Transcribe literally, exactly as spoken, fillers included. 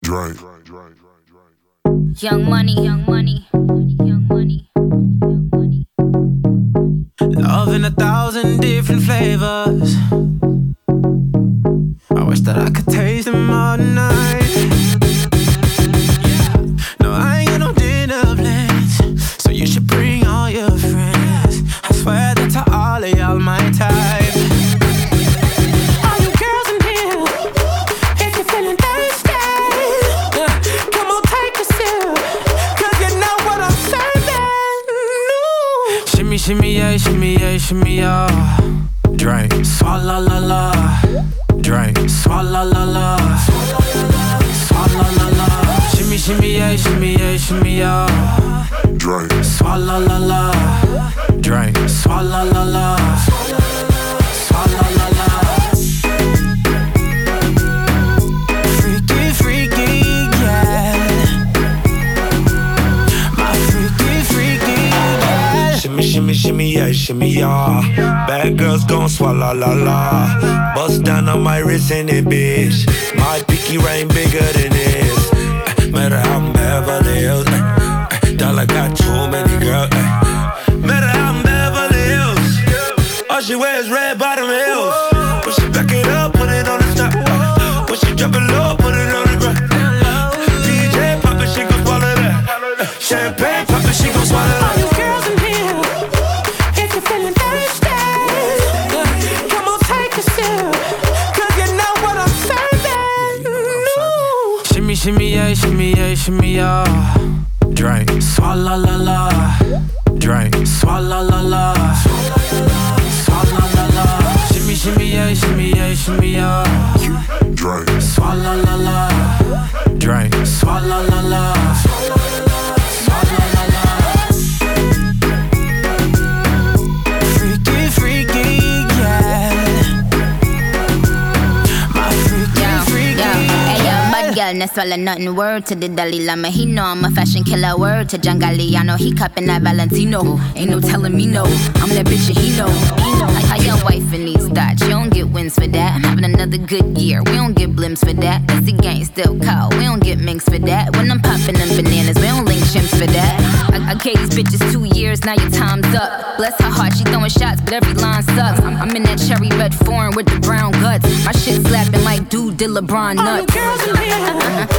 Drake. Young money, young money, young money, young money. Love in a thousand different flavors. I wish that I could taste them all night. No, I ain't got no dinner plans, so you should bring all your friends. I swear that to all of y'all my type. All you girls in here, if you're feeling thirsty, come on take a sip, cause you know what I'm serving. No. Shimmy, shimmy, yeah, shimmy, yeah, shimmy, yeah. Drink, swalla la la. Drink, swalla la la. Swalla la la. Shimmy, shimmy, yeah, shimmy, yeah, shimmy, yeah. Drink, swalla la la. Drink, swalla la la. Swalla la la. Freaky, freaky, yeah. My freaky, freaky, yeah. Shimmy, shimmy, shimmy, yeah, shimmy, yeah. Bad girls gon' swallow la la. Bust down on my wrist in it, bitch. My pinky ring bigger than this. Uh, matter how I'm Beverly Hills. Uh, uh, dollar got too many girls. Uh, matter how I'm Beverly Hills. All she wears red bottom heels. When she back it up, put it on the top. Uh, when she drop it low, put it on the ground. Uh, D J pop it, she gon' swallow that. Uh, champagne pop it, she gon' swallow that. All you girls in here, if you're feeling thirsty, come on take a sip, cause you know what I'm serving. No. Shimmy, shimmy, yeah, shimmy, yeah, shimmy, yeah. Drink, swalla la la. Drink, swalla la la. Swalla la la. Shimmy, shimmy, yeah, shimmy, yeah, shimmy, yeah. drink, Swalla la la. Drink, swalla la la. Swalla la la. Freaky, freaky, yeah. My freaky, Yo, freaky, yo, hey yo, yeah. bad girl, no swallow nothing. Word to the Dalai Lama, he know I'm a fashion killer. Word to John Galliano, he cupping that Valentino. Ain't no telling me no, I'm that bitch and he know. He know. How your wife in these thoughts, you don't get wins for that. I'm having another good year, we don't get blimps for that. That's the gang still call, we don't get minks for that. When I'm popping them bananas, we don't link chimps for that. I, I gave these bitches two years, now your time's up. Bless her heart, she throwing shots, but every line sucks. I'm, I'm in that cherry red foreign with the brown guts. My shit slapping like dude did LeBron nuts. All you girls in here,